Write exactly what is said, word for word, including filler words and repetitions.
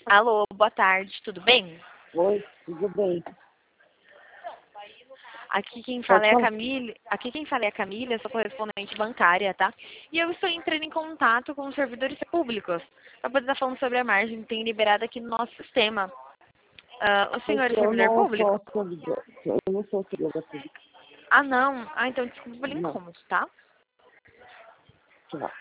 Alô, boa tarde, tudo bem? Oi, tudo bem. Aqui quem fala Pode é a falar. Camille, aqui quem fala é a Camille, eu sou correspondente bancária, tá? E eu estou entrando em contato com os servidores públicos para poder estar falando sobre a margem que tem liberada aqui no nosso sistema. Ah, o senhor é Porque eu servidor não público? sou servidor. Eu não sou servidor público. Ah, não. Ah, então desculpa pelo Não. incômodo, tá? Tchau.